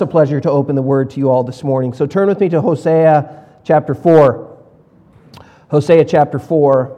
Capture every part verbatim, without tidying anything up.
It's a pleasure to open the Word to you all this morning. So turn with me to Hosea chapter four. Hosea chapter four.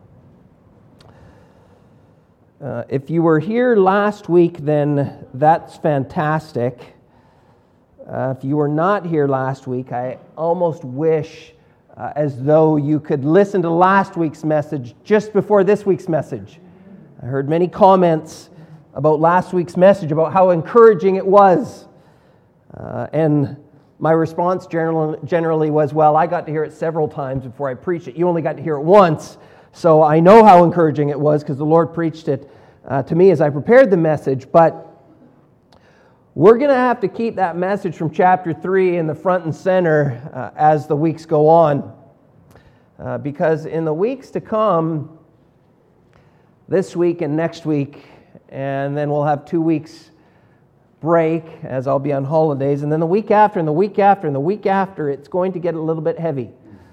Uh, if you were here last week, then that's fantastic. Uh, if you were not here last week, I almost wish uh, as though you could listen to last week's message just before this week's message. I heard many comments about last week's message, about how encouraging it was. Uh, and my response generally, generally was, well, I got to hear it several times before I preached it. You only got to hear it once. So I know how encouraging it was because the Lord preached it uh, to me as I prepared the message. But we're going to have to keep that message from chapter three in the front and center uh, as the weeks go on. Uh, because in the weeks to come, this week and next week, and then we'll have two weeks break as I'll be on holidays, and then the week after, and the week after, and the week after, it's going to get a little bit heavy.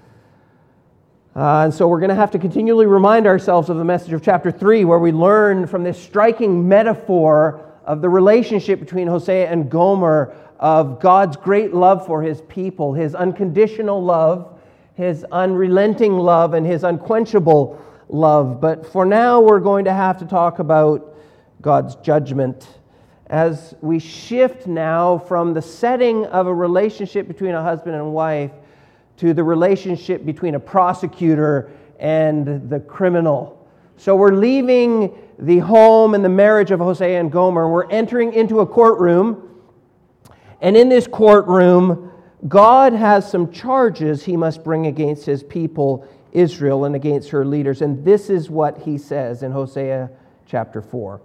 Uh, and so we're going to have to continually remind ourselves of the message of chapter three, where we learn from this striking metaphor of the relationship between Hosea and Gomer, of God's great love for His people, His unconditional love, His unrelenting love, and His unquenchable love. But for now, we're going to have to talk about God's judgment as we shift now from the setting of a relationship between a husband and wife to the relationship between a prosecutor and the criminal. So we're leaving the home and the marriage of Hosea and Gomer. We're entering into a courtroom. And in this courtroom, God has some charges He must bring against His people, Israel, and against her leaders. And this is what He says in Hosea chapter four.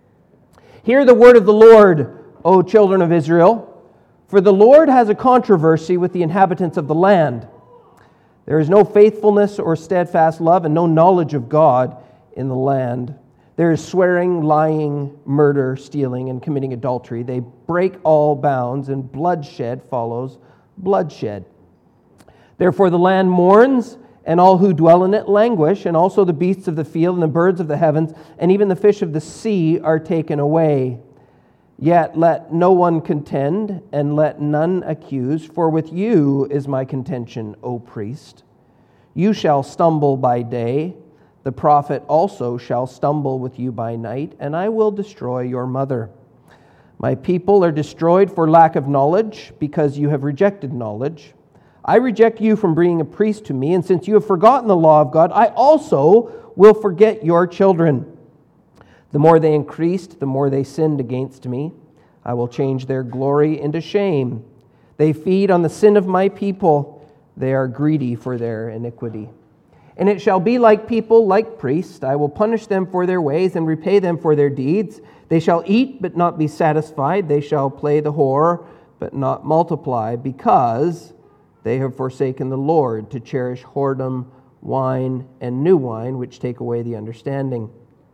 Hear the word of the Lord, O children of Israel, for the Lord has a controversy with the inhabitants of the land. There is no faithfulness or steadfast love and no knowledge of God in the land. There is swearing, lying, murder, stealing, and committing adultery. They break all bounds, and bloodshed follows bloodshed. Therefore the land mourns, and all who dwell in it languish, and also the beasts of the field and the birds of the heavens, and even the fish of the sea are taken away. Yet let no one contend, and let none accuse, for with you is my contention, O priest. You shall stumble by day, the prophet also shall stumble with you by night, and I will destroy your mother. My people are destroyed for lack of knowledge, because you have rejected knowledge. I reject you from being a priest to me, and since you have forgotten the law of God, I also will forget your children. The more they increased, the more they sinned against me. I will change their glory into shame. They feed on the sin of my people. They are greedy for their iniquity. And it shall be like people, like priests. I will punish them for their ways and repay them for their deeds. They shall eat but not be satisfied. They shall play the whore but not multiply, because they have forsaken the Lord to cherish whoredom, wine, and new wine, which take away the understanding.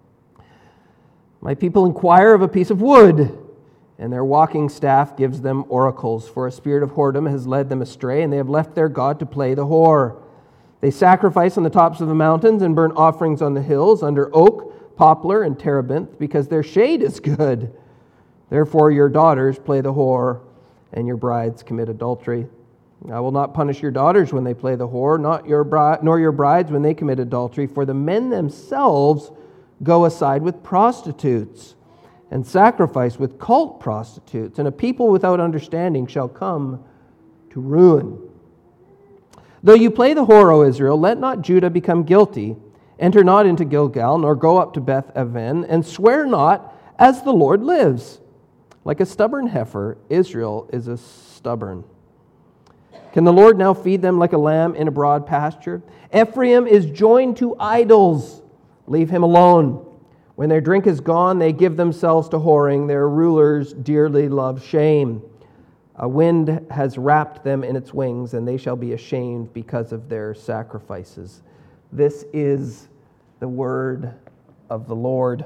My people inquire of a piece of wood, and their walking staff gives them oracles. For a spirit of whoredom has led them astray, and they have left their God to play the whore. They sacrifice on the tops of the mountains and burn offerings on the hills, under oak, poplar, and terebinth, because their shade is good. Therefore your daughters play the whore, and your brides commit adultery. I will not punish your daughters when they play the whore, not your bride, nor your brides when they commit adultery, for the men themselves go aside with prostitutes and sacrifice with cult prostitutes, and a people without understanding shall come to ruin. Though you play the whore, O Israel, let not Judah become guilty. Enter not into Gilgal, nor go up to Beth Aven, and swear not, as the Lord lives. Like a stubborn heifer, Israel is a stubborn. Can the Lord now feed them like a lamb in a broad pasture? Ephraim is joined to idols. Leave him alone. When their drink is gone, they give themselves to whoring. Their rulers dearly love shame. A wind has wrapped them in its wings, and they shall be ashamed because of their sacrifices. This is the word of the Lord.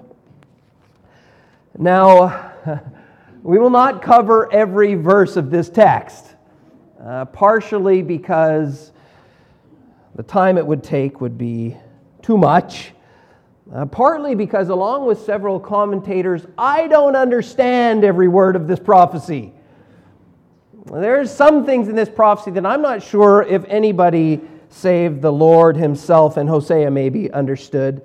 Now, we will not cover every verse of this text. Uh, partially because the time it would take would be too much. Uh, partly because, along with several commentators, I don't understand every word of this prophecy. There's some things in this prophecy that I'm not sure if anybody save the Lord himself and Hosea maybe understood.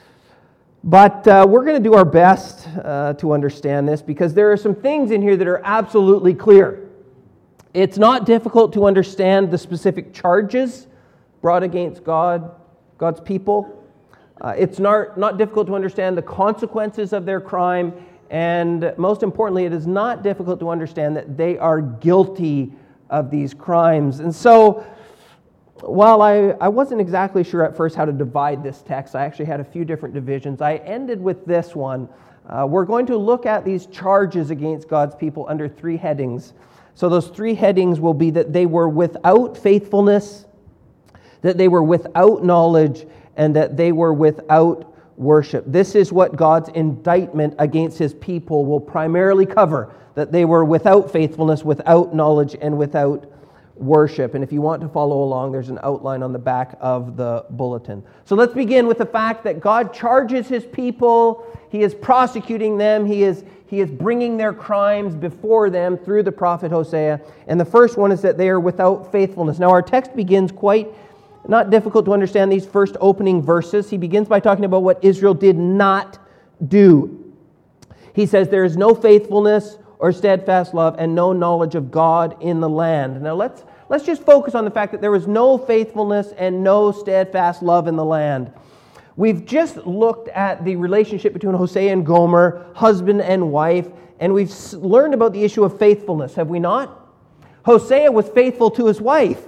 But uh, we're going to do our best uh, to understand this, because there are some things in here that are absolutely clear. It's not difficult to understand the specific charges brought against God, God's people. Uh, it's not, not difficult to understand the consequences of their crime. And most importantly, it is not difficult to understand that they are guilty of these crimes. And so, while I, I wasn't exactly sure at first how to divide this text, I actually had a few different divisions. I ended with this one. Uh, we're going to look at these charges against God's people under three headings. So those three headings will be that they were without faithfulness, that they were without knowledge, and that they were without worship. This is what God's indictment against his people will primarily cover, that they were without faithfulness, without knowledge, and without worship. And if you want to follow along, there's an outline on the back of the bulletin. So let's begin with the fact that God charges his people. He is prosecuting them. He is, he is bringing their crimes before them through the prophet Hosea. And the first one is that they are without faithfulness. Now our text begins quite not difficult to understand these first opening verses. He begins by talking about what Israel did not do. He says there is no faithfulness or steadfast love and no knowledge of God in the land. Now let's let's just focus on the fact that there was no faithfulness and no steadfast love in the land. We've just looked at the relationship between Hosea and Gomer, husband and wife, and we've learned about the issue of faithfulness, have we not? Hosea was faithful to his wife.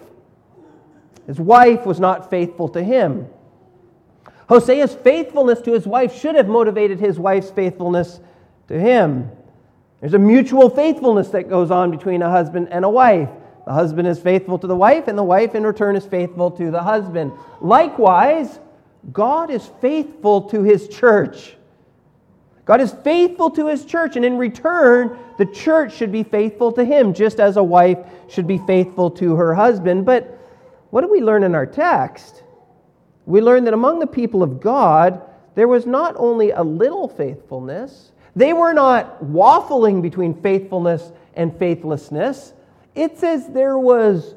His wife was not faithful to him. Hosea's faithfulness to his wife should have motivated his wife's faithfulness to him. There's a mutual faithfulness that goes on between a husband and a wife. The husband is faithful to the wife, and the wife in return is faithful to the husband. Likewise, God is faithful to his church. God is faithful to his church, and in return, the church should be faithful to him, just as a wife should be faithful to her husband. But what do we learn in our text? We learn that among the people of God, there was not only a little faithfulness. They were not waffling between faithfulness and faithlessness. It says there was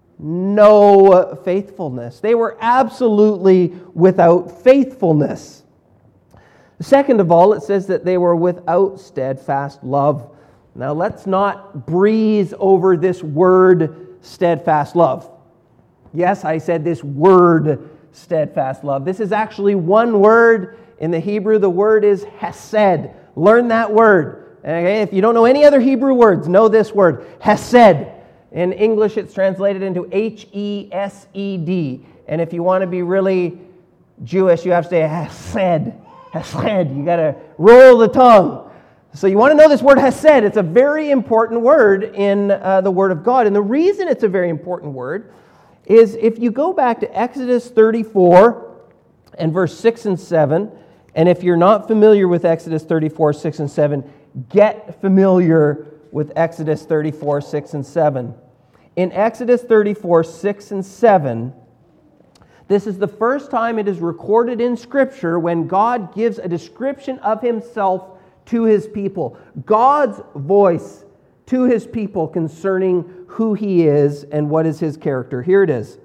no faithfulness. They were absolutely without faithfulness. Second of all, it says that they were without steadfast love. Now let's not breeze over this word steadfast love. Yes, I said this word, steadfast love. This is actually one word. In the Hebrew, the word is hesed. Learn that word. Okay? If you don't know any other Hebrew words, know this word, hesed. In English, it's translated into H E S E D. And if you want to be really Jewish, you have to say hesed. Hesed. You got to roll the tongue. So you want to know this word hesed. It's a very important word in uh, the Word of God. And the reason it's a very important word is if you go back to Exodus thirty-four and verse six and seven, and if you're not familiar with Exodus thirty-four, six and seven, get familiar with Exodus thirty-four, six and seven. In Exodus thirty-four, six and seven, this is the first time it is recorded in Scripture when God gives a description of himself to his people. God's voice to his people concerning who he is and what is his character. Here it is.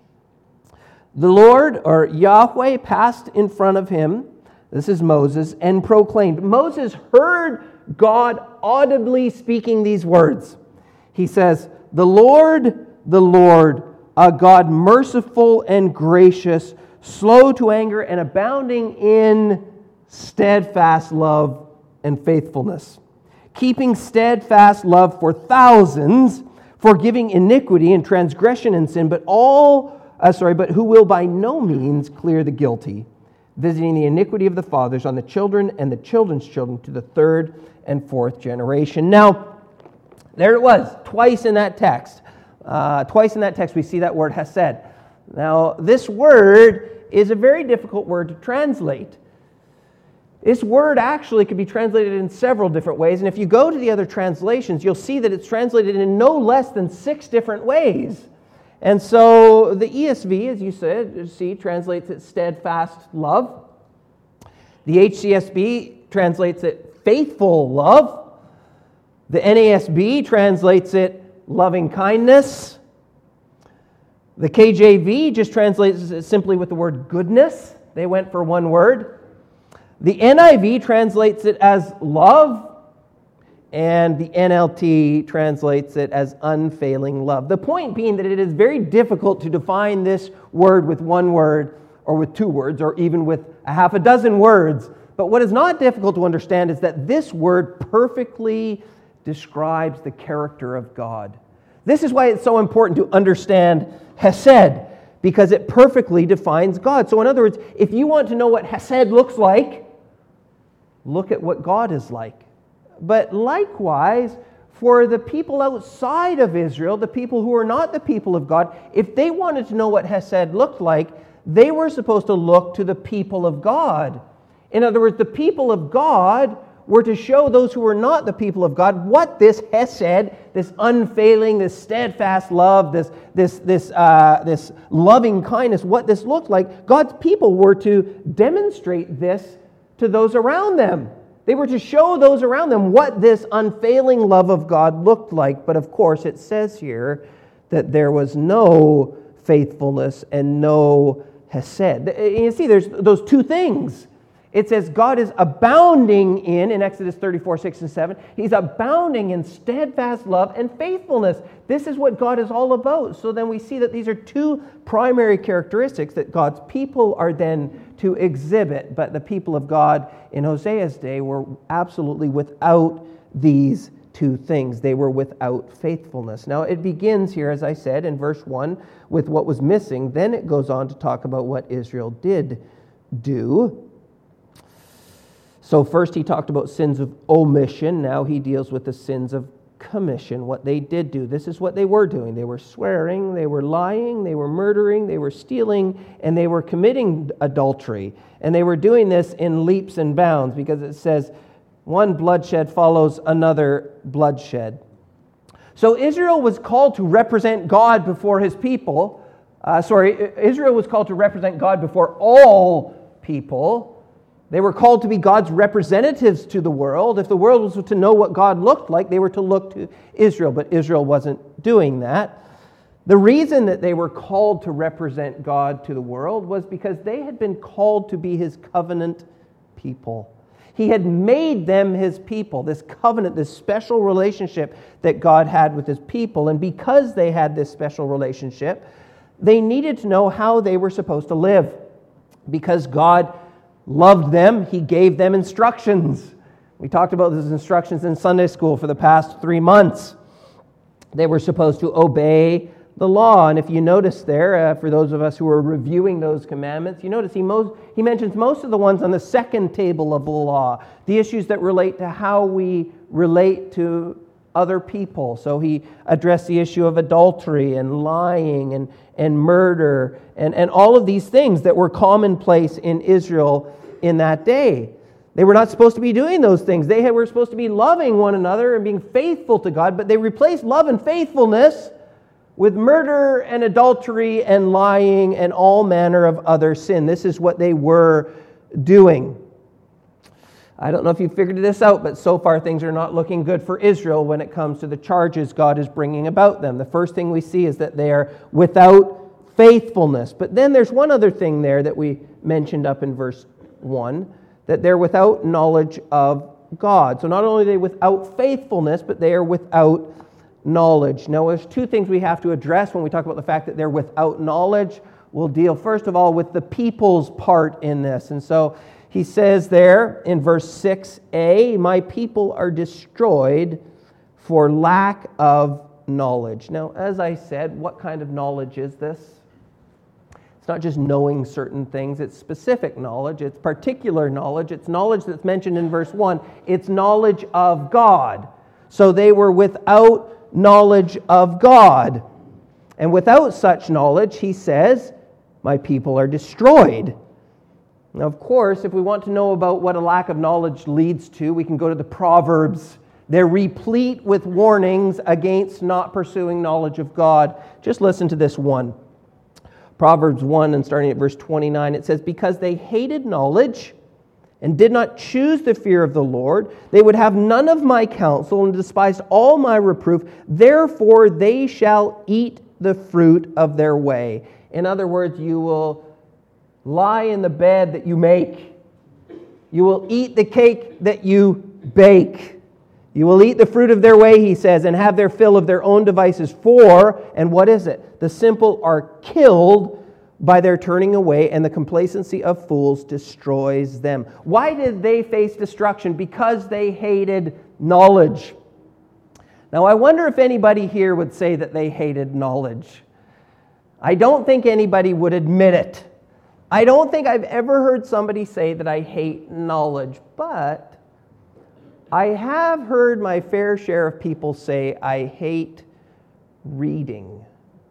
The Lord, or Yahweh, passed in front of him, this is Moses, and proclaimed. Moses heard God audibly speaking these words. He says, "The Lord, the Lord, a God merciful and gracious, slow to anger and abounding in steadfast love and faithfulness, keeping steadfast love for thousands, forgiving iniquity and transgression and sin, but all, uh, sorry, but who will by no means clear the guilty, visiting the iniquity of the fathers on the children and the children's children to the third and fourth generation." Now, there it was, twice in that text. Uh, twice in that text we see that word hesed. Now, this word is a very difficult word to translate. This word actually could be translated in several different ways, and if you go to the other translations, you'll see that it's translated in no less than six different ways. And so the E S V, as you said, see, translates it steadfast love. The H C S B translates it faithful love. The N A S B translates it loving kindness. The K J V just translates it simply with the word goodness. They went for one word. The N I V translates it as love, and the N L T translates it as unfailing love. The point being that it is very difficult to define this word with one word, or with two words, or even with a half a dozen words. But what is not difficult to understand is that this word perfectly describes the character of God. This is why it's so important to understand Hesed, because it perfectly defines God. So in other words, if you want to know what Hesed looks like, look at what God is like. But likewise, for the people outside of Israel, the people who are not the people of God, if they wanted to know what Hesed looked like, they were supposed to look to the people of God. In other words, the people of God were to show those who were not the people of God what this Hesed, this unfailing, this steadfast love, this, this, this, uh, this loving kindness, what this looked like. God's people were to demonstrate this to those around them. They were to show those around them what this unfailing love of God looked like. But of course, it says here that there was no faithfulness and no Hesed. You see, there's those two things. It says God is abounding in, in Exodus thirty-four, six and seven, He's abounding in steadfast love and faithfulness. This is what God is all about. So then we see that these are two primary characteristics that God's people are then to exhibit. But the people of God in Hosea's day were absolutely without these two things. They were without faithfulness. Now it begins here, as I said, in verse one, with what was missing. Then it goes on to talk about what Israel did do. So first he talked about sins of omission. Now he deals with the sins of commission, what they did do. This is what they were doing. They were swearing, they were lying, they were murdering, they were stealing, and they were committing adultery. And they were doing this in leaps and bounds, because it says one bloodshed follows another bloodshed. So Israel was called to represent God before his people. Uh, sorry, Israel was called to represent God before all people. They were called to be God's representatives to the world. If the world was to know what God looked like, they were to look to Israel, but Israel wasn't doing that. The reason that they were called to represent God to the world was because they had been called to be His covenant people. He had made them His people, this covenant, this special relationship that God had with His people. And because they had this special relationship, they needed to know how they were supposed to live. Because God loved them, He gave them instructions. We talked about these instructions in Sunday school for the past three months. They were supposed to obey the law. And if you notice there, uh, for those of us who are reviewing those commandments, you notice he, most, he mentions most of the ones on the second table of the law, the issues that relate to how we relate to other people. So he addressed the issue of adultery and lying and, and murder and, and all of these things that were commonplace in Israel in that day. They were not supposed to be doing those things. They were supposed to be loving one another and being faithful to God, but they replaced love and faithfulness with murder and adultery and lying and all manner of other sin. This is what they were doing. I don't know if you figured this out, but so far things are not looking good for Israel when it comes to the charges God is bringing about them. The first thing we see is that they are without faithfulness. But then there's one other thing there that we mentioned up in verse one, that they're without knowledge of God. So not only are they without faithfulness, but they are without knowledge. Now there's two things we have to address when we talk about the fact that they're without knowledge. We'll deal first of all with the people's part in this. And so he says there in verse six a, my people are destroyed for lack of knowledge. Now, as I said, what kind of knowledge is this? It's not just knowing certain things. It's specific knowledge. It's particular knowledge. It's knowledge that's mentioned in verse one. It's knowledge of God. So they were without knowledge of God. And without such knowledge, he says, my people are destroyed. Now, of course, if we want to know about what a lack of knowledge leads to, we can go to the Proverbs. They're replete with warnings against not pursuing knowledge of God. Just listen to this one. Proverbs one, and starting at verse twenty-nine, it says, because they hated knowledge and did not choose the fear of the Lord. They would have none of my counsel and despised all my reproof. Therefore they shall eat the fruit of their way. In other words, you will lie in the bed that you make. You will eat the cake that you bake. You will eat the fruit of their way, he says, and have their fill of their own devices. For, and what is it? The simple are killed by their turning away, and the complacency of fools destroys them. Why did they face destruction? Because they hated knowledge. Now, I wonder if anybody here would say that they hated knowledge. I don't think anybody would admit it. I don't think I've ever heard somebody say that I hate knowledge, but I have heard my fair share of people say I hate reading.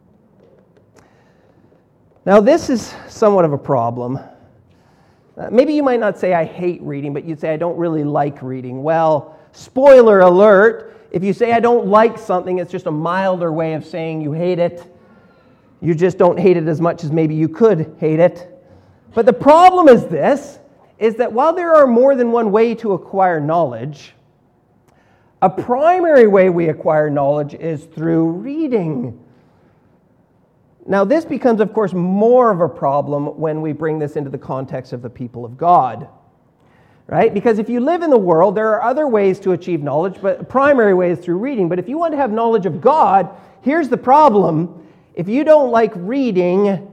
Now, this is somewhat of a problem. Uh, maybe you might not say I hate reading, but you'd say I don't really like reading. Well, spoiler alert, if you say I don't like something, it's just a milder way of saying you hate it. You just don't hate it as much as maybe you could hate it. But the problem is this, is that while there are more than one way to acquire knowledge, a primary way we acquire knowledge is through reading. Now, this becomes, of course, more of a problem when we bring this into the context of the people of God, right? Because if you live in the world, there are other ways to achieve knowledge, but the primary way is through reading. But if you want to have knowledge of God, here's the problem. If you don't like reading,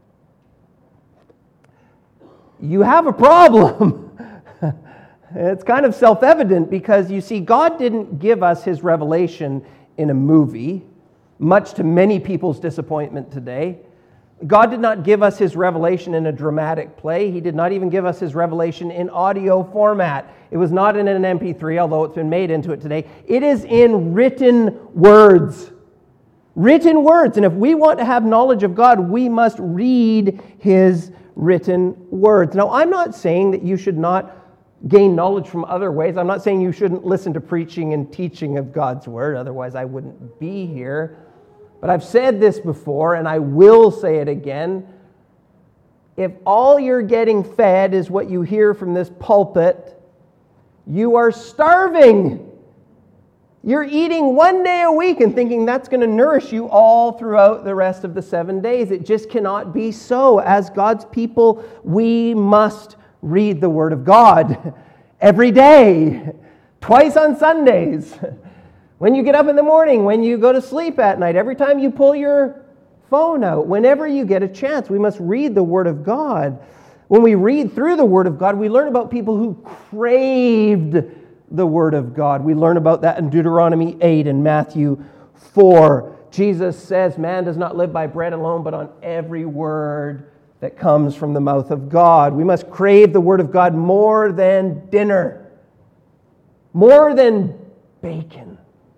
you have a problem. It's kind of self-evident because, you see, God didn't give us his revelation in a movie, much to many people's disappointment today. God did not give us his revelation in a dramatic play. He did not even give us his revelation in audio format. It was not in an M P three, although it's been made into it today. It is in written words. Written words. And if we want to have knowledge of God, we must read his written words. Now, I'm not saying that you should not gain knowledge from other ways. I'm not saying you shouldn't listen to preaching and teaching of God's word. Otherwise, I wouldn't be here. But I've said this before, and I will say it again. If all you're getting fed is what you hear from this pulpit, you are starving. You're eating one day a week and thinking that's going to nourish you all throughout the rest of the seven days. It just cannot be so. As God's people, we must read the Word of God every day, twice on Sundays. When you get up in the morning, when you go to sleep at night, every time you pull your phone out, whenever you get a chance, we must read the Word of God. When we read through the Word of God, we learn about people who craved the Word of God. We learn about that in Deuteronomy eight and Matthew four. Jesus says, man does not live by bread alone, but on every word that comes from the mouth of God. We must crave the Word of God more than dinner, more than bacon.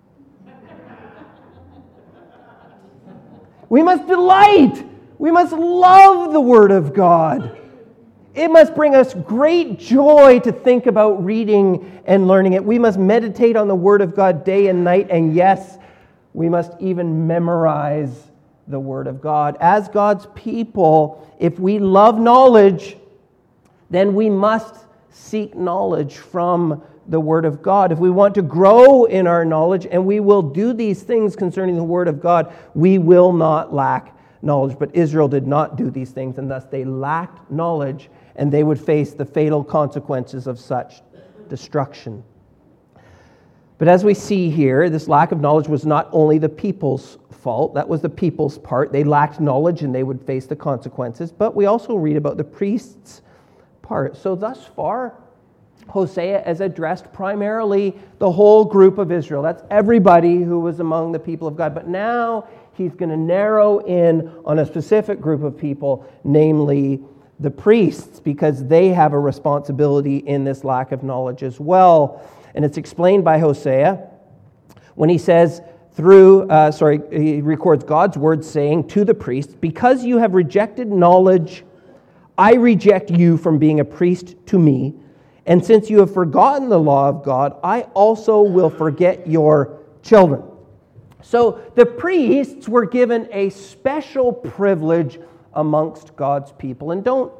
We must delight. We must love the Word of God. It must bring us great joy to think about reading and learning it. We must meditate on the Word of God day and night. And yes, we must even memorize the Word of God. As God's people, if we love knowledge, then we must seek knowledge from the Word of God. If we want to grow in our knowledge, and we will do these things concerning the Word of God, we will not lack knowledge. But Israel did not do these things, and thus they lacked knowledge, and they would face the fatal consequences of such destruction. But as we see here, this lack of knowledge was not only the people's fault. That was the people's part. They lacked knowledge, and they would face the consequences. But we also read about the priests' part. So thus far, Hosea has addressed primarily the whole group of Israel. That's everybody who was among the people of God. But now he's going to narrow in on a specific group of people, namely the priests, because they have a responsibility in this lack of knowledge as well. And it's explained by Hosea when he says through, uh, sorry, he records God's word saying to the priests, because you have rejected knowledge, I reject you from being a priest to me. And since you have forgotten the law of God, I also will forget your children. So the priests were given a special privilege amongst God's people. And don't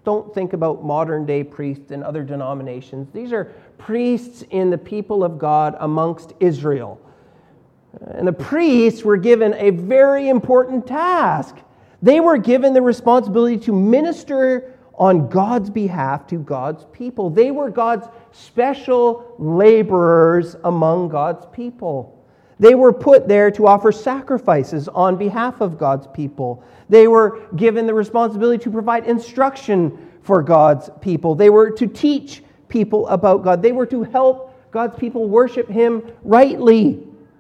don't think about modern-day priests in other denominations. These are priests in the people of God amongst Israel. And the priests were given a very important task. They were given the responsibility to minister on God's behalf to God's people. They were God's special laborers among God's people. They were put there to offer sacrifices on behalf of God's people. They were given the responsibility to provide instruction for God's people. They were to teach people about God. They were to help God's people worship Him rightly.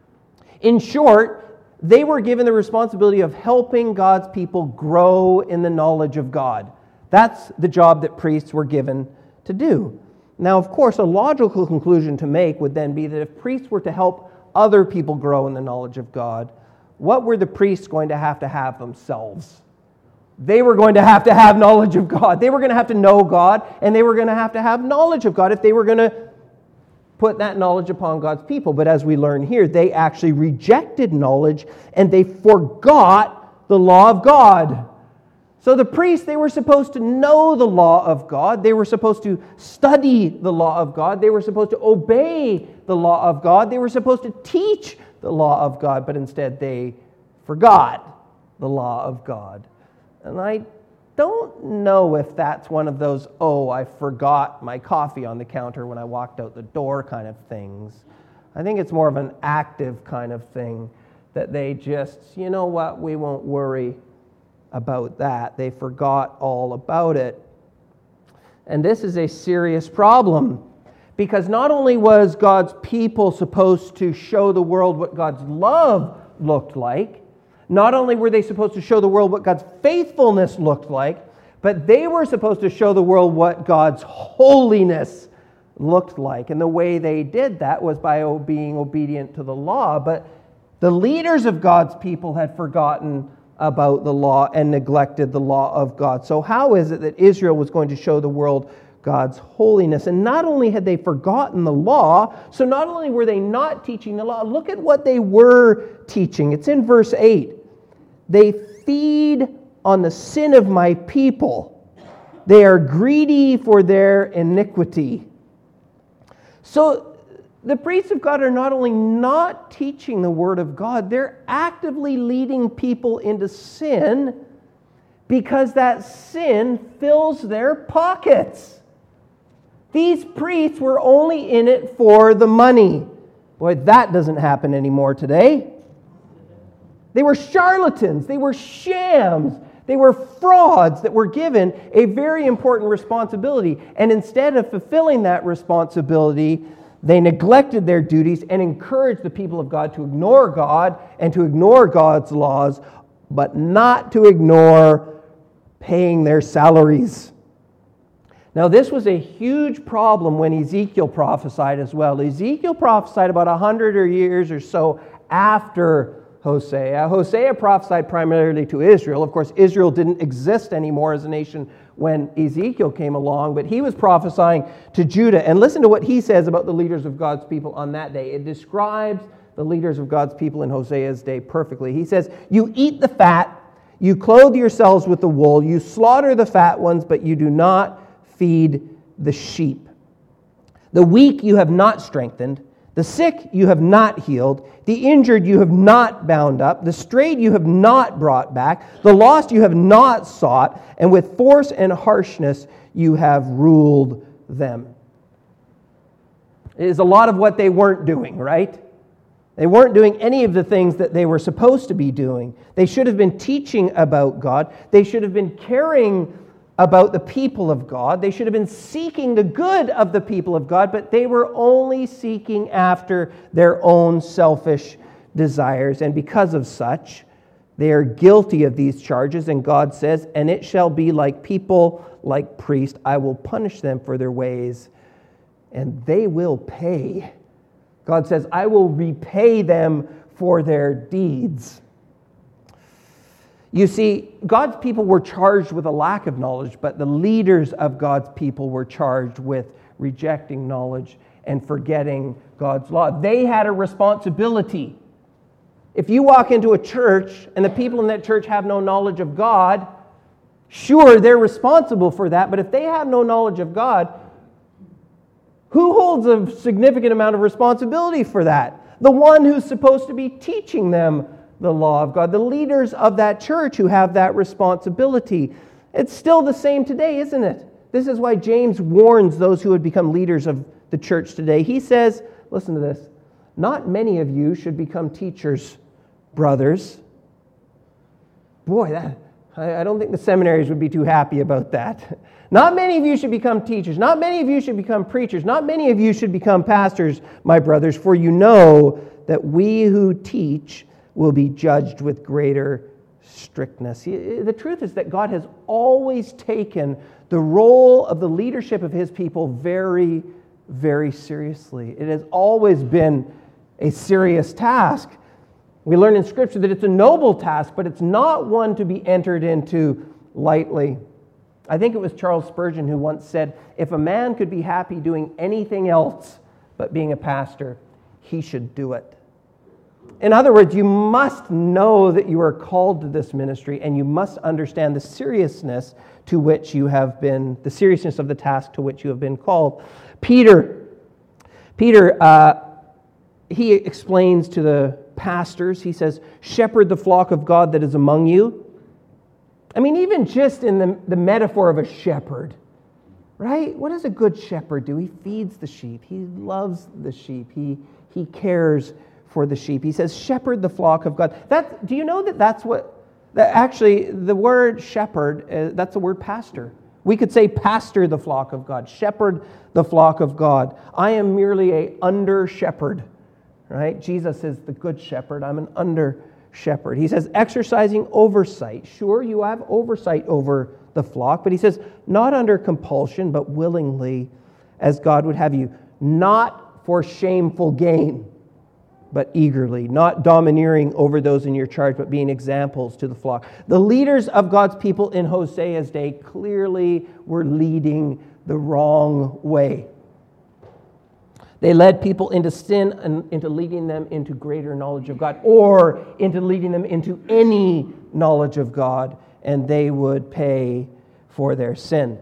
In short, they were given the responsibility of helping God's people grow in the knowledge of God. That's the job that priests were given to do. Now, of course, a logical conclusion to make would then be that if priests were to help other people grow in the knowledge of God, what were the priests going to have to have themselves? They were going to have to have knowledge of God. They were going to have to know God, and they were going to have to have knowledge of God if they were going to put that knowledge upon God's people. But as we learn here, they actually rejected knowledge, and they forgot the law of God. So the priests, they were supposed to know the law of God. They were supposed to study the law of God. They were supposed to obey the law of God. They were supposed to teach the law of God, but instead they forgot the law of God. And I don't know if that's one of those, oh, I forgot my coffee on the counter when I walked out the door kind of things. I think it's more of an active kind of thing that they just, you know what, we won't worry about that. They forgot all about it. And this is a serious problem, because not only was God's people supposed to show the world what God's love looked like, not only were they supposed to show the world what God's faithfulness looked like, but they were supposed to show the world what God's holiness looked like. And the way they did that was by being obedient to the law. But the leaders of God's people had forgotten about the law and neglected the law of God. So how is it that Israel was going to show the world God's holiness? And not only had they forgotten the law, so not only were they not teaching the law, look at what they were teaching. It's in verse eight. They feed on the sin of my people. They are greedy for their iniquity. So the priests of God are not only not teaching the Word of God, they're actively leading people into sin because that sin fills their pockets. These priests were only in it for the money. Boy, that doesn't happen anymore today. They were charlatans. They were shams. They were frauds that were given a very important responsibility. And instead of fulfilling that responsibility, they neglected their duties and encouraged the people of God to ignore God and to ignore God's laws, but not to ignore paying their salaries. Now, this was a huge problem when Ezekiel prophesied as well. Ezekiel prophesied about one hundred years or so after Hosea. Hosea prophesied primarily to Israel. Of course, Israel didn't exist anymore as a nation when Ezekiel came along, but he was prophesying to Judah. And listen to what he says about the leaders of God's people on that day. It describes the leaders of God's people in Hosea's day perfectly. He says, "You eat the fat, you clothe yourselves with the wool, you slaughter the fat ones, but you do not feed the sheep. The weak you have not strengthened, the sick you have not healed, the injured you have not bound up, the strayed you have not brought back, the lost you have not sought, and with force and harshness you have ruled them." It is a lot of what they weren't doing, right? They weren't doing any of the things that they were supposed to be doing. They should have been teaching about God. They should have been caring about the people of God. They should have been seeking the good of the people of God, but they were only seeking after their own selfish desires. And because of such, they are guilty of these charges. And God says, "And it shall be like people, like priests. I will punish them for their ways, and they will pay." God says, "I will repay them for their deeds." You see, God's people were charged with a lack of knowledge, but the leaders of God's people were charged with rejecting knowledge and forgetting God's law. They had a responsibility. If you walk into a church and the people in that church have no knowledge of God, Sure, they're responsible for that, but if they have no knowledge of God, who holds a significant amount of responsibility for that? The one who's supposed to be teaching them the law of God, the leaders of that church who have that responsibility. It's still the same today, isn't it? This is why James warns those who would become leaders of the church today. He says, listen to this, not many of you should become teachers, brothers. Boy, that, I, I don't think the seminaries would be too happy about that. Not many of you should become teachers. Not many of you should become preachers. Not many of you should become pastors, my brothers, for you know that we who teach will be judged with greater strictness. The truth is that God has always taken the role of the leadership of His people very, very seriously. It has always been a serious task. We learn in Scripture that it's a noble task, but it's not one to be entered into lightly. I think it was Charles Spurgeon who once said, if a man could be happy doing anything else but being a pastor, he should do it. In other words, you must know that you are called to this ministry, and you must understand the seriousness to which you have been, the seriousness of the task to which you have been called. Peter, Peter, uh, he explains to the pastors, he says, shepherd the flock of God that is among you. I mean, even just in the, the metaphor of a shepherd, right? What does a good shepherd do? He feeds the sheep. He loves the sheep. He, he cares for the sheep. He says, shepherd the flock of God. That, do you know that that's what, that actually the word shepherd, uh, that's the word pastor. We could say pastor the flock of God, shepherd the flock of God. I am merely a under shepherd, right? Jesus is the good shepherd. I'm an under shepherd. He says, exercising oversight. Sure, you have oversight over the flock, but he says, not under compulsion, but willingly, as God would have you, not for shameful gain, but eagerly, not domineering over those in your charge, but being examples to the flock. The leaders of God's people in Hosea's day clearly were leading the wrong way. They led people into sin and into leading them into greater knowledge of God, or into leading them into any knowledge of God, and they would pay for their sin.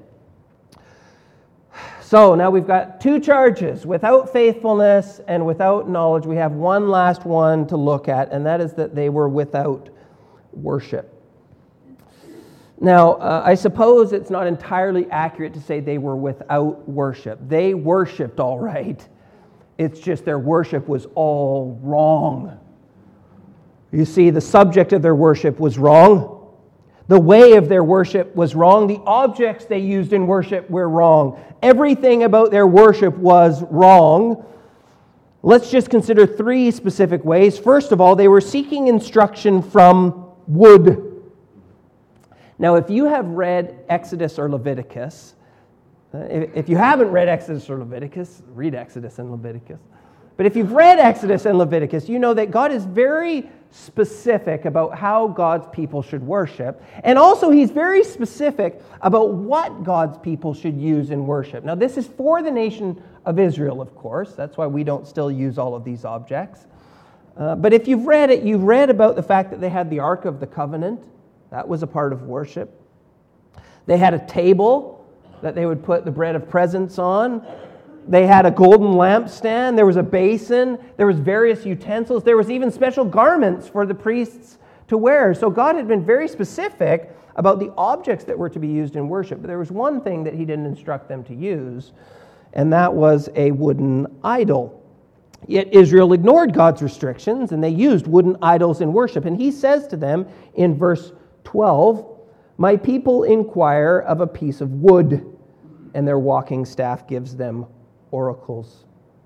So now we've got two charges, without faithfulness and without knowledge. We have one last one to look at, and that is that they were without worship. Now, uh, I suppose it's not entirely accurate to say they were without worship. They worshiped all right. It's just their worship was all wrong. You see, the subject of their worship was wrong. The way of their worship was wrong. The objects they used in worship were wrong. Everything about their worship was wrong. Let's just consider three specific ways. First of all, they were seeking instruction from wood. Now, if you have read Exodus or Leviticus, if you haven't read Exodus or Leviticus, read Exodus and Leviticus. But if you've read Exodus and Leviticus, you know that God is very specific about how God's people should worship. And also He's very specific about what God's people should use in worship. Now this is for the nation of Israel, of course. That's why we don't still use all of these objects. Uh, but if you've read it, you've read about the fact that they had the Ark of the Covenant. That was a part of worship. They had a table that they would put the bread of presence on. They had a golden lampstand. There was a basin. There was various utensils. There was even special garments for the priests to wear. So God had been very specific about the objects that were to be used in worship. But there was one thing that He didn't instruct them to use, and that was a wooden idol. Yet Israel ignored God's restrictions, and they used wooden idols in worship. And He says to them in verse twelve, my people inquire of a piece of wood, and their walking staff gives them oracles.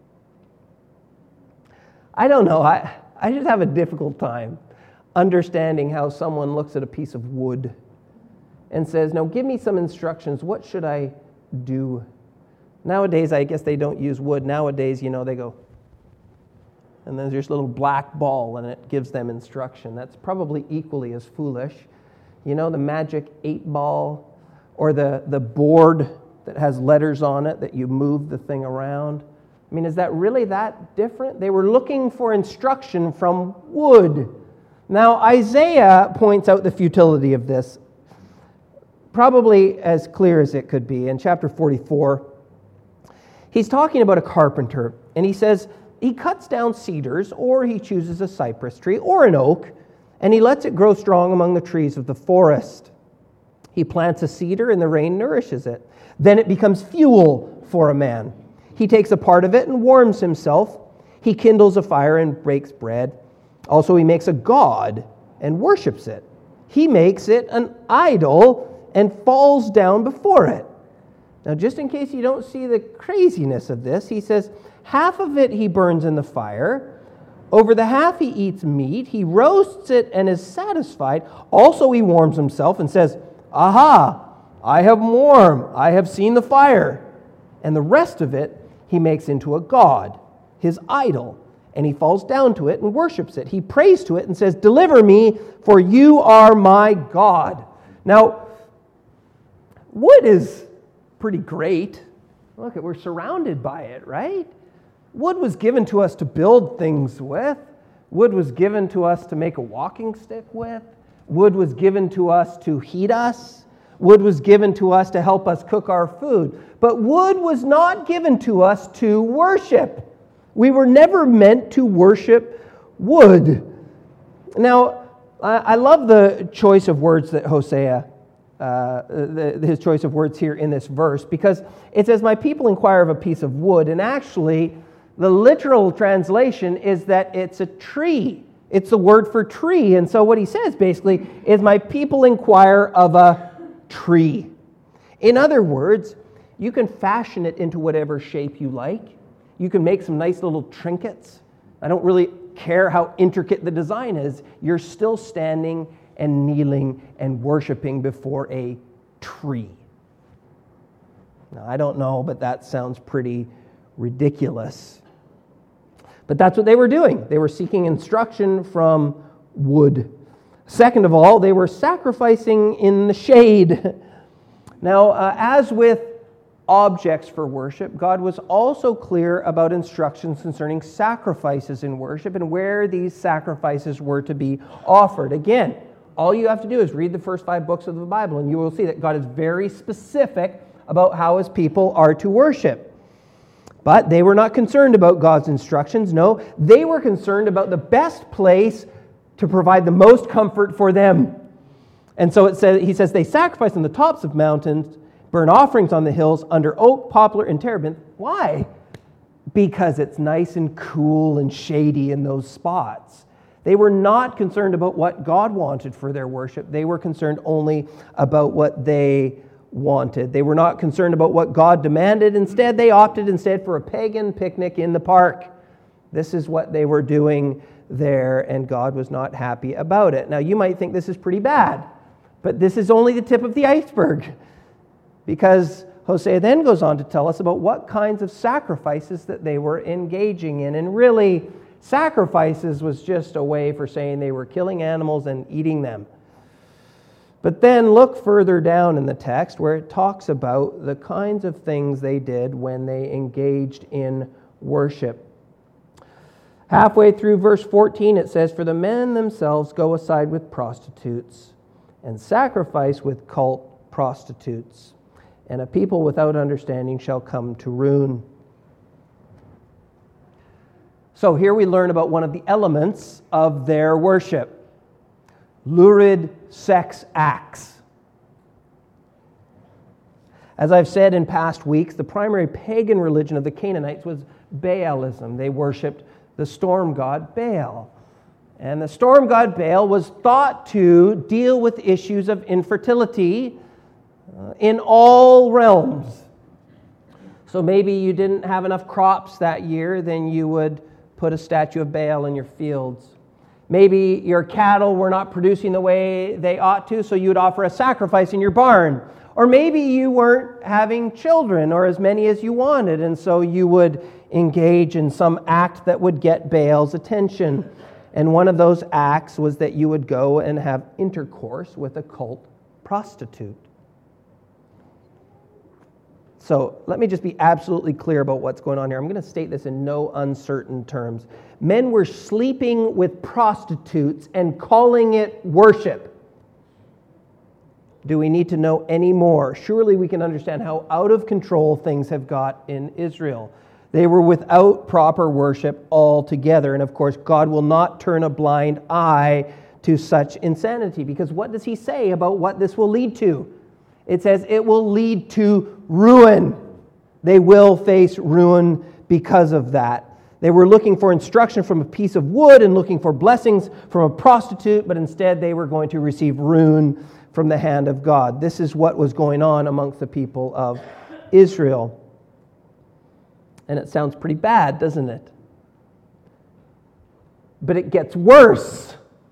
I don't know. I, I just have a difficult time understanding how someone looks at a piece of wood and says, now give me some instructions. What should I do? Nowadays, I guess they don't use wood. Nowadays, you know, they go, and then there's a little black ball, and it gives them instruction. That's probably equally as foolish. You know, the magic eight ball, or the, the board that has letters on it that you move the thing around. I mean, is that really that different? They were looking for instruction from wood. Now, Isaiah points out the futility of this. probably as clear as it could be. In chapter forty-four, he's talking about a carpenter, and he says he cuts down cedars, or he chooses a cypress tree or an oak, and he lets it grow strong among the trees of the forest. He plants a cedar, and the rain nourishes it. Then it becomes fuel for a man. He takes a part of it and warms himself. He kindles a fire and bakes bread. Also, he makes a god and worships it. He makes it an idol and falls down before it. Now, just in case you don't see the craziness of this, he says, half of it he burns in the fire. Over the half he eats meat. He roasts it and is satisfied. Also, he warms himself and says, aha, I have warm. I have seen the fire. And the rest of it he makes into a god, his idol, and he falls down to it and worships it. He prays to it and says, deliver me, for you are my God. Now, wood is pretty great. Look, we're surrounded by it, right? Wood was given to us to build things with. Wood was given to us to make a walking stick with. Wood was given to us to heat us. Wood was given to us to help us cook our food. But wood was not given to us to worship. We were never meant to worship wood. Now, I love the choice of words that Hosea, uh, the, his choice of words here in this verse, because it says, my people inquire of a piece of wood, and actually, the literal translation is that it's a tree. It's the word for tree, and so what he says basically is, my people inquire of a tree. In other words, you can fashion it into whatever shape you like. You can make some nice little trinkets. I don't really care how intricate the design is. You're still standing and kneeling and worshiping before a tree. Now, I don't know, but that sounds pretty ridiculous. But that's what they were doing. They were seeking instruction from wood. Second of all, they were sacrificing in the shade. Now, uh, as with objects for worship, God was also clear about instructions concerning sacrifices in worship and where these sacrifices were to be offered. Again, all you have to do is read the first five books of the Bible, and you will see that God is very specific about how his people are to worship. But they were not concerned about God's instructions. No, they were concerned about the best place to provide the most comfort for them. And so it says, he says, they sacrifice on the tops of mountains, burn offerings on the hills under oak, poplar, and terebinth. Why? Because it's nice and cool and shady in those spots. They were not concerned about what God wanted for their worship. They were concerned only about what they wanted. They were not concerned about what God demanded. Instead, they opted instead for a pagan picnic in the park. This is what they were doing there, and God was not happy about it. Now, you might think this is pretty bad, but this is only the tip of the iceberg, because Hosea then goes on to tell us about what kinds of sacrifices that they were engaging in. And really, sacrifices was just a way for saying they were killing animals and eating them. But then look further down in the text where it talks about the kinds of things they did when they engaged in worship. Halfway through verse fourteen, it says, for the men themselves go aside with prostitutes and sacrifice with cult prostitutes, and a people without understanding shall come to ruin. So here we learn about one of the elements of their worship. Lurid sex acts. As I've said in past weeks, the primary pagan religion of the Canaanites was Baalism. They worshipped the storm god Baal. And the storm god Baal was thought to deal with issues of infertility uh, in all realms. So maybe you didn't have enough crops that year, then you would put a statue of Baal in your fields. Maybe your cattle were not producing the way they ought to, so you would offer a sacrifice in your barn. Or maybe you weren't having children or as many as you wanted, and so you would engage in some act that would get Baal's attention. And one of those acts was that you would go and have intercourse with a cult prostitute. So let me just be absolutely clear about what's going on here. I'm going to state this in no uncertain terms. Men were sleeping with prostitutes and calling it worship. do we need to know any more? Surely we can understand how out of control things have got in Israel. They were without proper worship altogether. And of course, God will not turn a blind eye to such insanity. Because what does he say about what this will lead to? It says it will lead to ruin. They will face ruin because of that. They were looking for instruction from a piece of wood and looking for blessings from a prostitute, but instead they were going to receive ruin from the hand of God. This is what was going on amongst the people of Israel. And it sounds pretty bad, doesn't it? But it gets worse.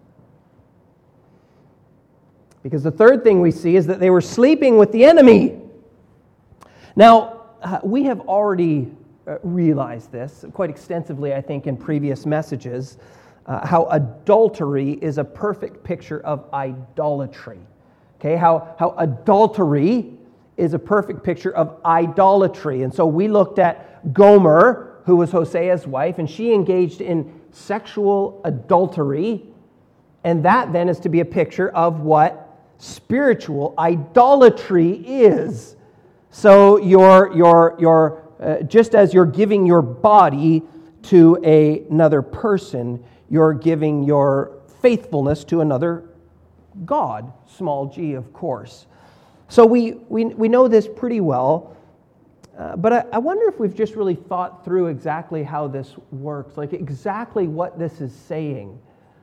Because the third thing we see is that they were sleeping with the enemy. Now, uh, we have already uh, realized this quite extensively, I think, in previous messages, uh, how adultery is a perfect picture of idolatry. Okay, how, how adultery is a perfect picture of idolatry. And so we looked at Gomer, who was Hosea's wife, and she engaged in sexual adultery. And that then is to be a picture of what spiritual idolatry is. So you're, you're, you're, uh, just as you're giving your body to a, another person, you're giving your faithfulness to another God, small g, of course. So we, we, we know this pretty well, uh, but I, I wonder if we've just really thought through exactly how this works, like exactly what this is saying.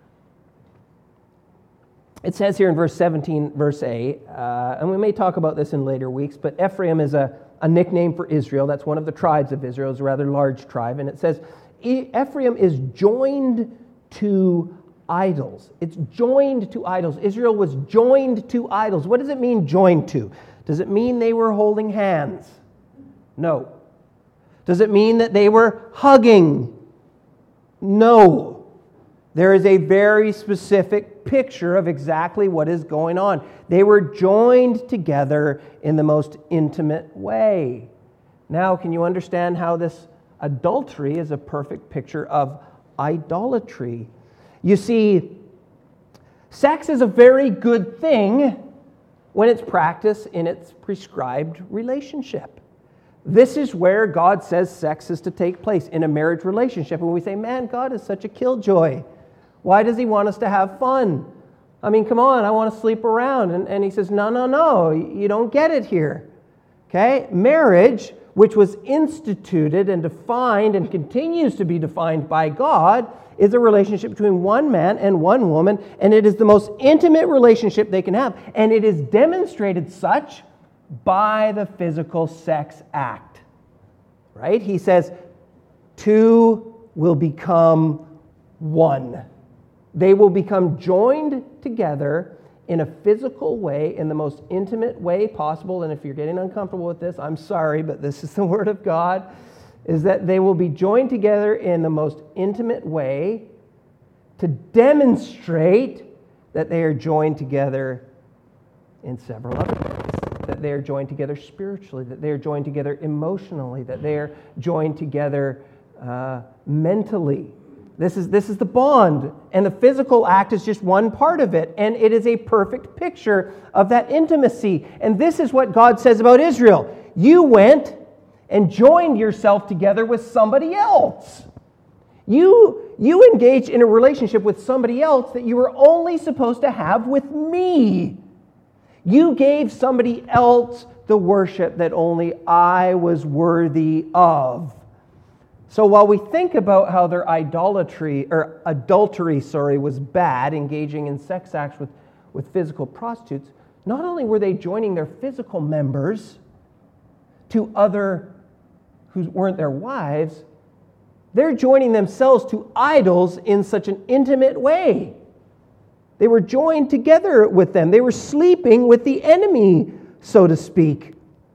It says here in verse seventeen, verse A, uh, and we may talk about this in later weeks, but Ephraim is a, a nickname for Israel. That's one of the tribes of Israel. It's a rather large tribe. And it says, Ephraim is joined to idols. It's joined to idols. Israel was joined to idols. What does it mean, joined to? Does it mean they were holding hands? No. Does it mean that they were hugging? No. There is a very specific picture of exactly what is going on. They were joined together in the most intimate way. Now, can you understand how this adultery is a perfect picture of idolatry? You see, sex is a very good thing when it's practiced in its prescribed relationship. This is where God says sex is to take place, in a marriage relationship. And we say, man, God is such a killjoy. Why does he want us to have fun? I mean, come on, I want to sleep around. And, and he says, no, no, no, you don't get it here. Okay? Marriage, which was instituted and defined and continues to be defined by God, is a relationship between one man and one woman, and it is the most intimate relationship they can have. And it is demonstrated such by the physical sex act. Right? He says, two will become one. They will become joined together in a physical way, in the most intimate way possible. And if you're getting uncomfortable with this, I'm sorry, but this is the Word of God, is that they will be joined together in the most intimate way to demonstrate that they are joined together in several other ways. That they are joined together spiritually, that they are joined together emotionally, that they are joined together uh, mentally. This is, this is the bond, and the physical act is just one part of it, and it is a perfect picture of that intimacy. And this is what God says about Israel. You went and joined yourself together with somebody else. You, you engaged in a relationship with somebody else that you were only supposed to have with me. You gave somebody else the worship that only I was worthy of. So while we think about how their idolatry or adultery, sorry, was bad, engaging in sex acts with, with physical prostitutes, not only were they joining their physical members to other who weren't their wives, they're joining themselves to idols in such an intimate way. They were joined together with them. They were sleeping with the enemy, so to speak.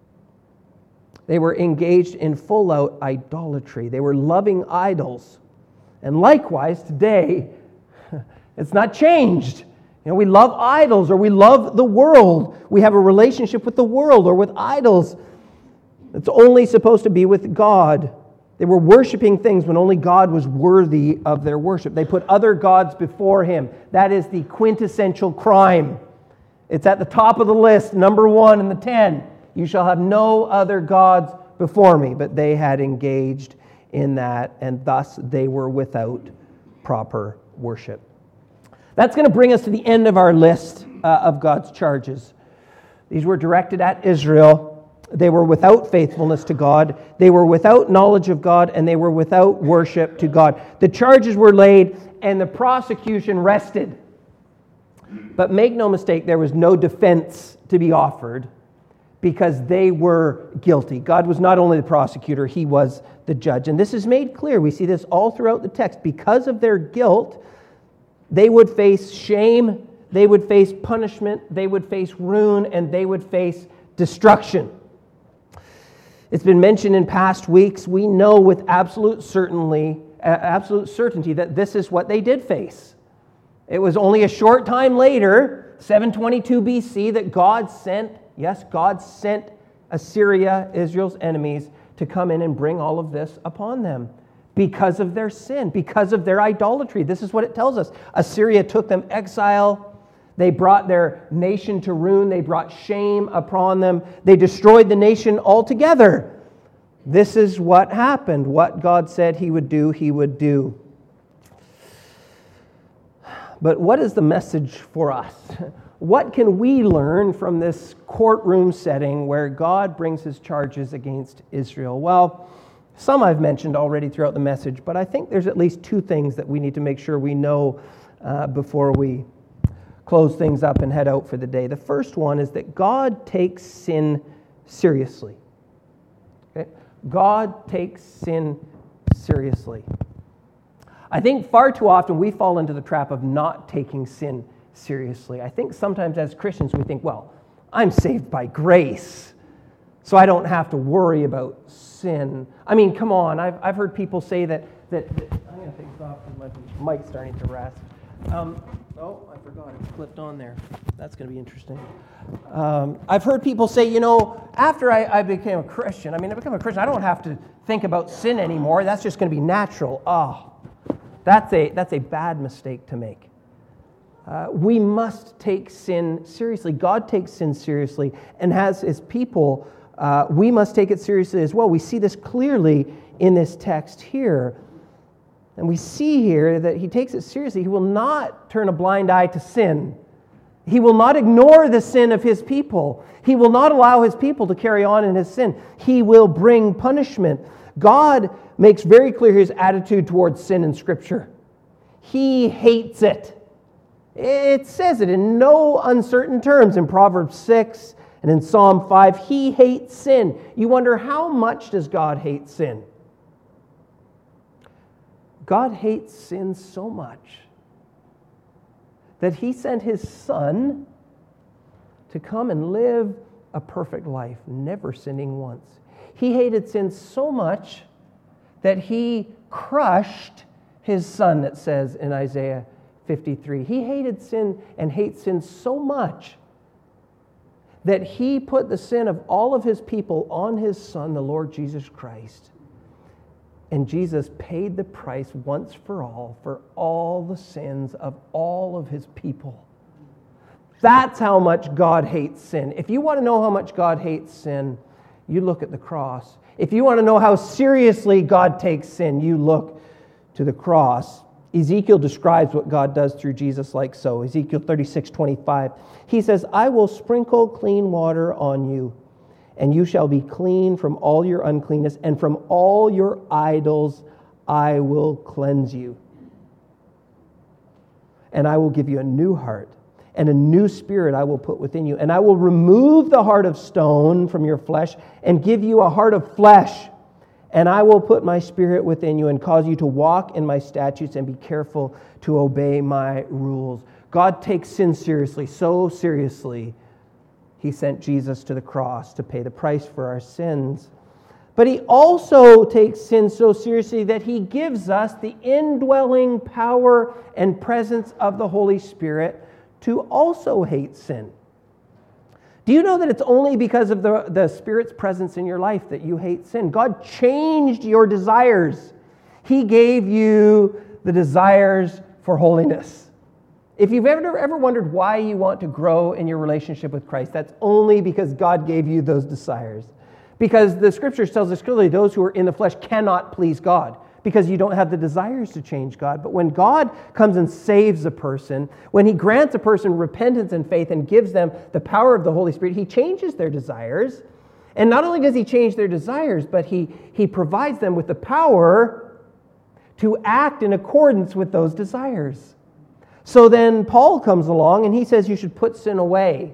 They were engaged in full-out idolatry. They were loving idols. And likewise, today, it's not changed. You know, we love idols, or we love the world. We have a relationship with the world or with idols. It's only supposed to be with God. They were worshiping things when only God was worthy of their worship. They put other gods before him. That is the quintessential crime. It's at the top of the list, number one in the ten. You shall have no other gods before me. But they had engaged in that, and thus they were without proper worship. That's going to bring us to the end of our list uh, of God's charges. These were directed at Israel. They were without faithfulness to God. They were without knowledge of God, and they were without worship to God. The charges were laid, and the prosecution rested. But make no mistake, there was no defense to be offered because they were guilty. God was not only the prosecutor, he was the judge. And this is made clear. We see this all throughout the text. Because of their guilt, they would face shame, they would face punishment, they would face ruin, and they would face destruction. It's been mentioned in past weeks. We know with absolute certainty, absolute certainty that this is what they did face. It was only a short time later, seven twenty-two B C, that God sent, yes, God sent Assyria, Israel's enemies, to come in and bring all of this upon them because of their sin, because of their idolatry. This is what it tells us. Assyria took them exile. They brought their nation to ruin. They brought shame upon them. They destroyed the nation altogether. This is what happened. What God said he would do, he would do. But what is the message for us? What can we learn from this courtroom setting where God brings his charges against Israel? Well, some I've mentioned already throughout the message, but I think there's at least two things that we need to make sure we know uh, before we close things up and head out for the day. The first one is that God takes sin seriously. Okay? God takes sin seriously. I think far too often we fall into the trap of not taking sin seriously. I think sometimes as Christians we think, well, I'm saved by grace, so I don't have to worry about sin. I mean, come on, I've I've heard people say that, that, that I'm going to take this off because my mic's starting to rest. Um, oh, I forgot it flipped on there. That's going to be interesting. Um, I've heard people say, you know, after I, I became a Christian, I mean, I became a Christian, I don't have to think about sin anymore. That's just going to be natural. Oh, that's a that's a bad mistake to make. Uh, we must take sin seriously. God takes sin seriously, and as his people, uh, we must take it seriously as well. We see this clearly in this text here. And we see here that he takes it seriously. He will not turn a blind eye to sin. He will not ignore the sin of his people. He will not allow his people to carry on in his sin. He will bring punishment. God makes very clear his attitude towards sin in Scripture. He hates it. It says it in no uncertain terms in Proverbs six and in Psalm five. He hates sin. You wonder, how much does God hate sin? God hates sin so much that he sent his Son to come and live a perfect life, never sinning once. He hated sin so much that he crushed his Son, it says in Isaiah fifty-three. He hated sin and hates sin so much that he put the sin of all of his people on his Son, the Lord Jesus Christ. And Jesus paid the price once for all for all the sins of all of his people. That's how much God hates sin. If you want to know how much God hates sin, you look at the cross. If you want to know how seriously God takes sin, you look to the cross. Ezekiel describes what God does through Jesus like so. Ezekiel thirty-six twenty-five. He says, I will sprinkle clean water on you, and you shall be clean from all your uncleanness, and from all your idols I will cleanse you. And I will give you a new heart, and a new spirit I will put within you. And I will remove the heart of stone from your flesh, and give you a heart of flesh. And I will put my spirit within you, and cause you to walk in my statutes, and be careful to obey my rules. God takes sin seriously, so seriously, he sent Jesus to the cross to pay the price for our sins. But he also takes sin so seriously that he gives us the indwelling power and presence of the Holy Spirit to also hate sin. Do you know that it's only because of the, the Spirit's presence in your life that you hate sin? God changed your desires. He gave you the desires for holiness. If you've ever, ever wondered why you want to grow in your relationship with Christ, that's only because God gave you those desires. Because the Scriptures tells us clearly those who are in the flesh cannot please God, because you don't have the desires to change God. But when God comes and saves a person, when He grants a person repentance and faith and gives them the power of the Holy Spirit, He changes their desires. And not only does He change their desires, but He, he provides them with the power to act in accordance with those desires. So then Paul comes along and he says you should put sin away.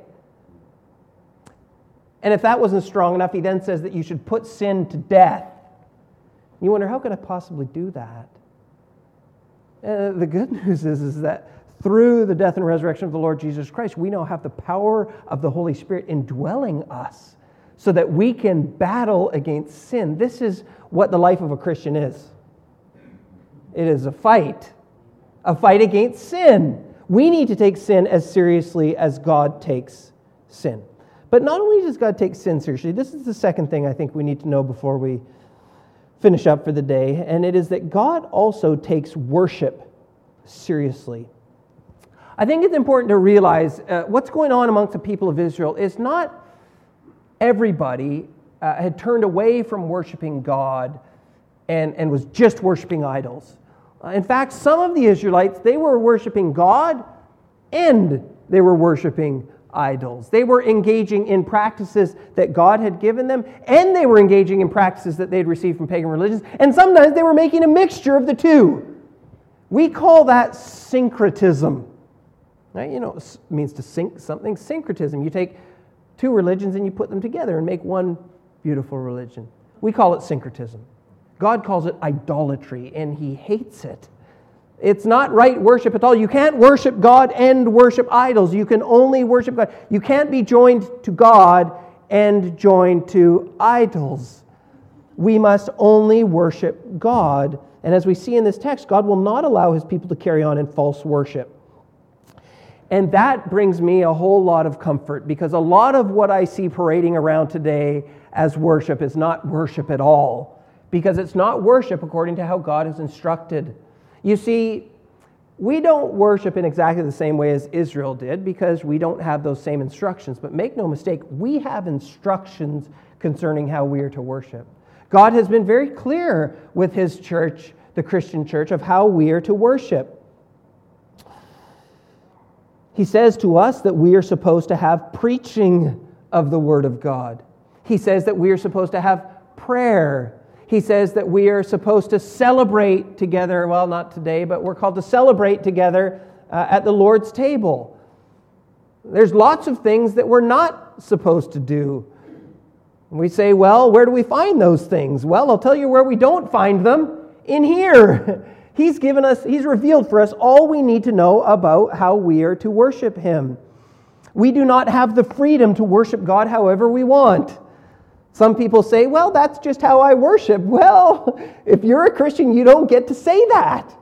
And if that wasn't strong enough, he then says that you should put sin to death. You wonder, how could I possibly do that? Uh, the good news is, is that through the death and resurrection of the Lord Jesus Christ, we now have the power of the Holy Spirit indwelling us so that we can battle against sin. This is what the life of a Christian is. It is a fight. A fight against sin. We need to take sin as seriously as God takes sin. But not only does God take sin seriously, this is the second thing I think we need to know before we finish up for the day, and it is that God also takes worship seriously. I think it's important to realize uh, what's going on amongst the people of Israel is not everybody uh, had turned away from worshiping God and, and was just worshiping idols. In fact, some of the Israelites, they were worshiping God and they were worshiping idols. They were engaging in practices that God had given them, and they were engaging in practices that they'd received from pagan religions, and sometimes they were making a mixture of the two. We call that syncretism. Now, you know, it means to sync something. Syncretism. You take two religions and you put them together and make one beautiful religion. We call it syncretism. God calls it idolatry, and He hates it. It's not right worship at all. You can't worship God and worship idols. You can only worship God. You can't be joined to God and joined to idols. We must only worship God. And as we see in this text, God will not allow His people to carry on in false worship. And that brings me a whole lot of comfort, because a lot of what I see parading around today as worship is not worship at all. Because it's not worship according to how God has instructed. You see, we don't worship in exactly the same way as Israel did, because we don't have those same instructions. But make no mistake, we have instructions concerning how we are to worship. God has been very clear with His church, the Christian church, of how we are to worship. He says to us that we are supposed to have preaching of the Word of God. He says that we are supposed to have prayer. He says that we are supposed to celebrate together. Well, not today, but we're called to celebrate together uh, at the Lord's table. There's lots of things that we're not supposed to do. We say, well, where do we find those things? Well, I'll tell you where we don't find them. In here. He's given us, He's revealed for us all we need to know about how we are to worship Him. We do not have the freedom to worship God however we want. Some people say, well, that's just how I worship. Well, if you're a Christian, you don't get to say that.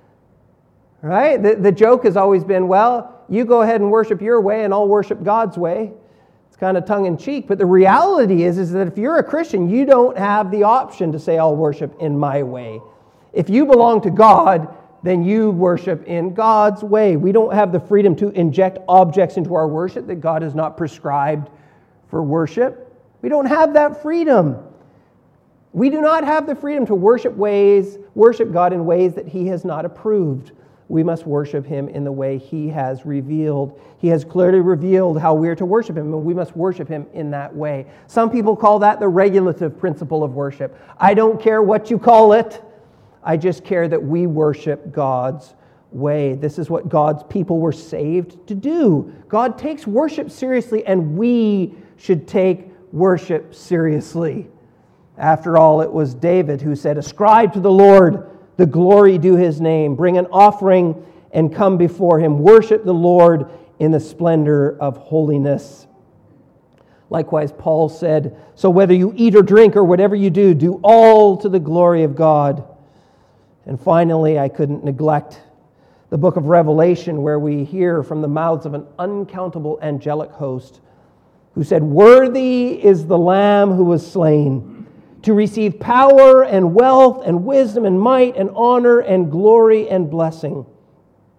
Right? The, the joke has always been, well, you go ahead and worship your way and I'll worship God's way. It's kind of tongue-in-cheek. But the reality is, is that if you're a Christian, you don't have the option to say, I'll worship in my way. If you belong to God, then you worship in God's way. We don't have the freedom to inject objects into our worship that God has not prescribed for worship. We don't have that freedom. We do not have the freedom to worship ways, worship God in ways that He has not approved. We must worship Him in the way He has revealed. He has clearly revealed how we are to worship Him, and we must worship Him in that way. Some people call that the regulative principle of worship. I don't care what you call it. I just care that we worship God's way. This is what God's people were saved to do. God takes worship seriously, and we should take worship seriously. After all, it was David who said, ascribe to the Lord the glory due His name. Bring an offering and come before Him. Worship the Lord in the splendor of holiness. Likewise, Paul said, so whether you eat or drink or whatever you do, do all to the glory of God. And finally, I couldn't neglect the book of Revelation, where we hear from the mouths of an uncountable angelic host who said, worthy is the Lamb who was slain to receive power and wealth and wisdom and might and honor and glory and blessing.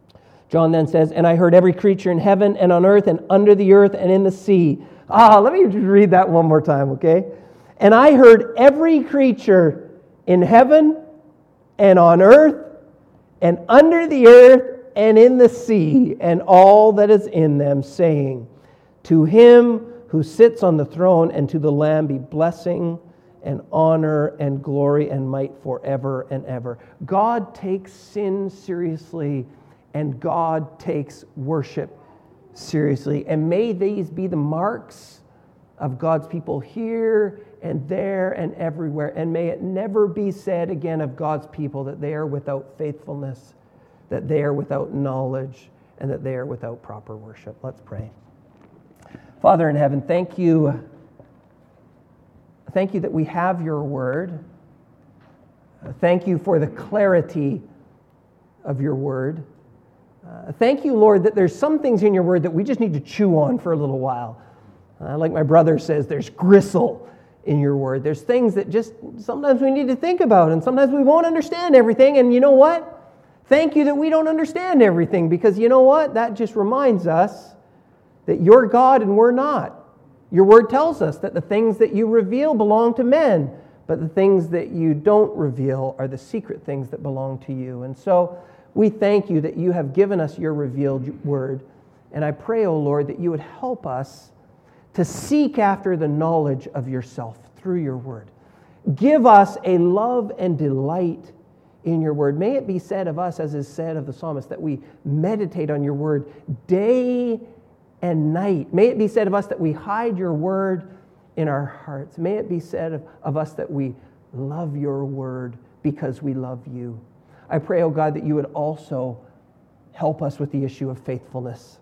John then says, and I heard every creature in heaven and on earth and under the earth and in the sea. Ah, let me just read that one more time, okay? And I heard every creature in heaven and on earth and under the earth and in the sea and all that is in them, saying, to him who sits on the throne and to the Lamb be blessing and honor and glory and might forever and ever. God takes sin seriously, and God takes worship seriously. And may these be the marks of God's people here and there and everywhere. And may it never be said again of God's people that they are without faithfulness, that they are without knowledge, and that they are without proper worship. Let's pray. Father in heaven, thank you. Thank you that we have your word. Thank you for the clarity of your word. Uh, thank you, Lord, that there's some things in your word that we just need to chew on for a little while. Uh, like my brother says, there's gristle in your word. There's things that just sometimes we need to think about, and sometimes we won't understand everything. And you know what? Thank you that we don't understand everything, because you know what? That just reminds us that you're God and we're not. Your word tells us that the things that you reveal belong to men, but the things that you don't reveal are the secret things that belong to you. And so we thank you that you have given us your revealed word. And I pray, O Lord, that you would help us to seek after the knowledge of yourself through your word. Give us a love and delight in your word. May it be said of us, as is said of the psalmist, that we meditate on your word day and night. May it be said of us that we hide your word in our hearts. May it be said of, of us that we love your word because we love you. I pray, oh God, that you would also help us with the issue of faithfulness.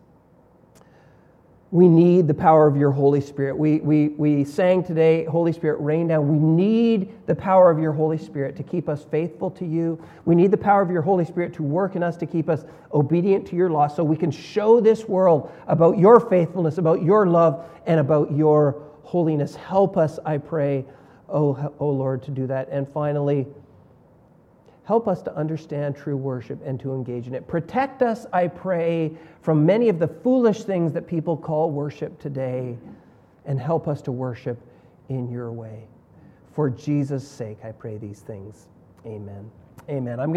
We need the power of your Holy Spirit. We, we, we sang today, Holy Spirit, rain down. We need the power of your Holy Spirit to keep us faithful to you. We need the power of your Holy Spirit to work in us, to keep us obedient to your law, so we can show this world about your faithfulness, about your love, and about your holiness. Help us, I pray, oh, oh Lord, to do that. And finally, help us to understand true worship and to engage in it. Protect us, I pray, from many of the foolish things that people call worship today, and help us to worship in your way. For Jesus' sake, I pray these things. Amen. Amen. I'm